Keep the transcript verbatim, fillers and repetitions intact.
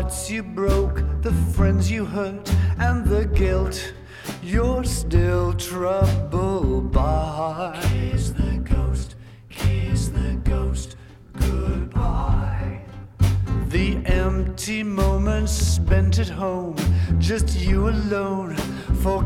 hearts you broke, the friends you hurt, and the guilt you're still troubled by. Kiss the ghost, kiss the ghost, goodbye. The empty moments spent at home, just you alone,